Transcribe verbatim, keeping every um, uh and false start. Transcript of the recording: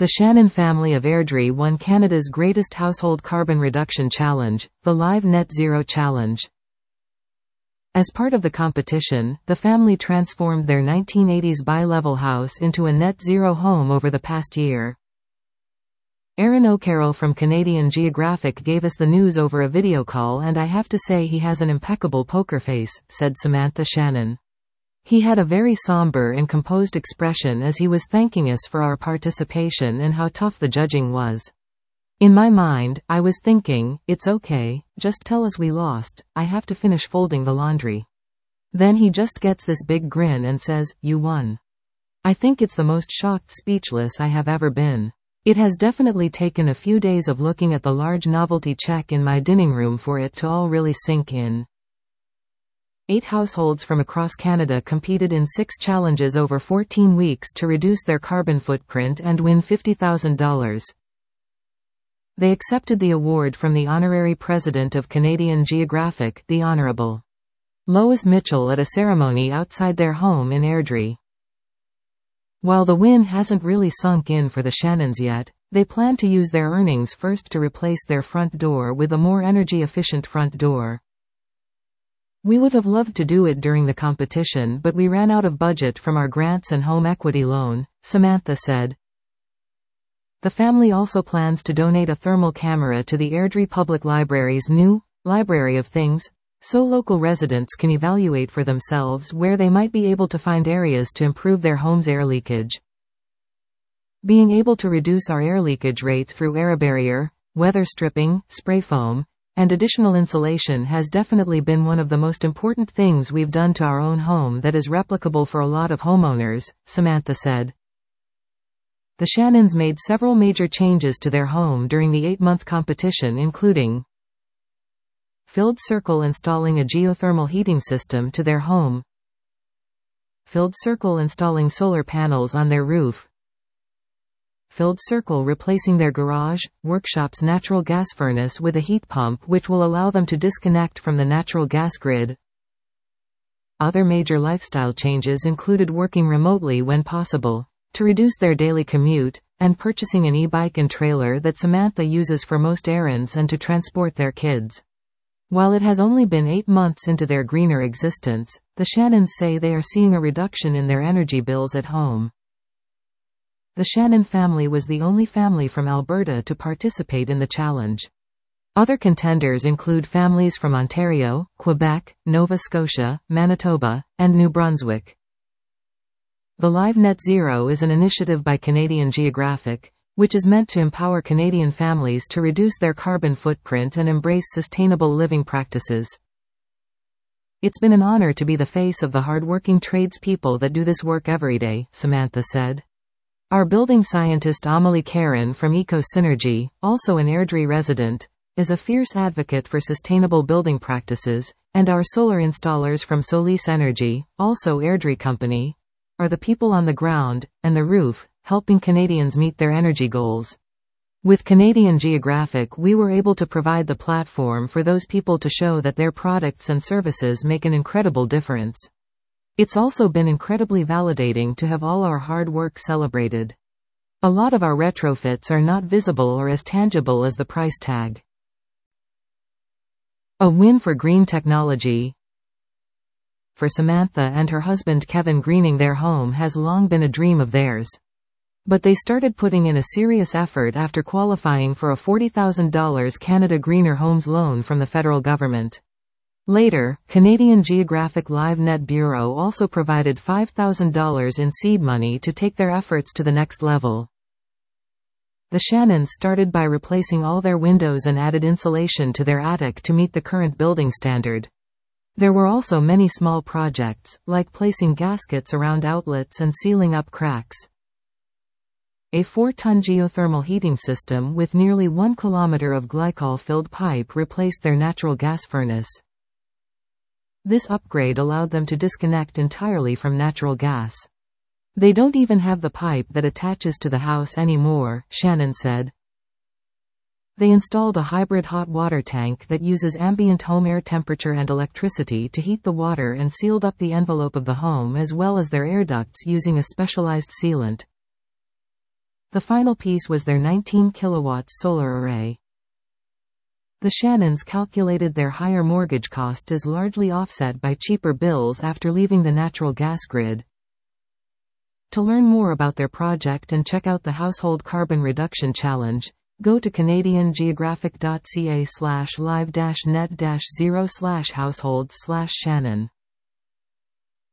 The Shannon family of Airdrie won Canada's greatest household carbon reduction challenge, the Live Net Zero Challenge. As part of the competition, the family transformed their nineteen eighties bi-level house into a net zero home over the past year. Aaron O'Carroll from Canadian Geographic gave us the news over a video call, and I have to say he has an impeccable poker face, said Samantha Shannon. He had a very somber and composed expression as he was thanking us for our participation and how tough the judging was. In my mind, I was thinking, it's okay, just tell us we lost, I have to finish folding the laundry. Then he just gets this big grin and says, you won. I think it's the most shocked, speechless I have ever been. It has definitely taken a few days of looking at the large novelty check in my dining room for it to all really sink in. Eight households from across Canada competed in six challenges over fourteen weeks to reduce their carbon footprint and win fifty thousand dollars. They accepted the award from the honorary president of Canadian Geographic, the Honourable Lois Mitchell, at a ceremony outside their home in Airdrie. While the win hasn't really sunk in for the Shannons yet, they plan to use their earnings first to replace their front door with a more energy-efficient front door. We would have loved to do it during the competition, but we ran out of budget from our grants and home equity loan, Samantha said. The family also plans to donate a thermal camera to the Airdrie Public Library's new Library of Things, so local residents can evaluate for themselves where they might be able to find areas to improve their home's air leakage. Being able to reduce our air leakage rate through air barrier, weather stripping, spray foam, and additional insulation has definitely been one of the most important things we've done to our own home that is replicable for a lot of homeowners, Samantha said. The Shannons made several major changes to their home during the eight-month competition, including Filled Circle installing a geothermal heating system to their home, Filled Circle installing solar panels on their roof, Filled Circle replacing their garage, workshop's natural gas furnace with a heat pump which will allow them to disconnect from the natural gas grid. Other major lifestyle changes included working remotely when possible, to reduce their daily commute, and purchasing an e-bike and trailer that Samantha uses for most errands and to transport their kids. While it has only been eight months into their greener existence, the Shannons say they are seeing a reduction in their energy bills at home. The Shannon family was the only family from Alberta to participate in the challenge. Other contenders include families from Ontario, Quebec, Nova Scotia, Manitoba, and New Brunswick. The Live Net Zero is an initiative by Canadian Geographic, which is meant to empower Canadian families to reduce their carbon footprint and embrace sustainable living practices. It's been an honor to be the face of the hardworking tradespeople that do this work every day, Samantha said. Our building scientist Amelie Karen from Eco Synergy, also an Airdrie resident, is a fierce advocate for sustainable building practices, and our solar installers from Solis Energy, also Airdrie company, are the people on the ground and the roof, helping Canadians meet their energy goals. With Canadian Geographic, we were able to provide the platform for those people to show that their products and services make an incredible difference. It's also been incredibly validating to have all our hard work celebrated. A lot of our retrofits are not visible or as tangible as the price tag. A win for green technology. For Samantha and her husband Kevin, greening their home has long been a dream of theirs. But they started putting in a serious effort after qualifying for a forty thousand dollars Canada Greener Homes loan from the federal government. Later, Canadian Geographic Live Net Bureau also provided five thousand dollars in seed money to take their efforts to the next level. The Shannons started by replacing all their windows and added insulation to their attic to meet the current building standard. There were also many small projects, like placing gaskets around outlets and sealing up cracks. A four-ton geothermal heating system with nearly one kilometer of glycol-filled pipe replaced their natural gas furnace. This upgrade allowed them to disconnect entirely from natural gas. They don't even have the pipe that attaches to the house anymore, Shannon said. They installed a hybrid hot water tank that uses ambient home air temperature and electricity to heat the water and sealed up the envelope of the home as well as their air ducts using a specialized sealant. The final piece was their nineteen kilowatts solar array. The Shannons calculated their higher mortgage cost is largely offset by cheaper bills after leaving the natural gas grid. To learn more about their project and check out the Household Carbon Reduction Challenge, go to canadiangeographic dot c a slash live dash net dash zero slash households slash Shannon.